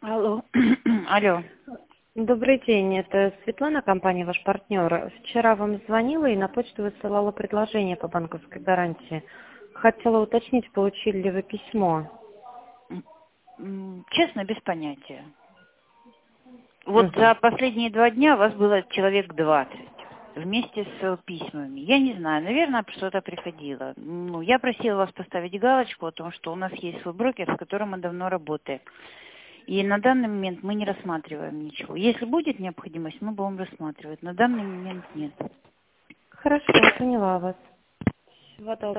Алло. Алло. Добрый день, это Светлана, компания «Ваш партнер». Вчера вам звонила и на почту высылала предложение по банковской гарантии. Хотела уточнить, получили ли вы письмо. Честно, без понятия. Вот Мгм. за последние 2 дня вас было человек 20 вместе с письмами. Я не знаю, наверное, что-то приходило. Я просила вас поставить галочку о том, что у нас есть свой брокер, с которым мы давно работаем. И на данный момент мы не рассматриваем ничего. Если будет необходимость, мы будем рассматривать. На данный момент нет. Хорошо, поняла вас. Всего доброго.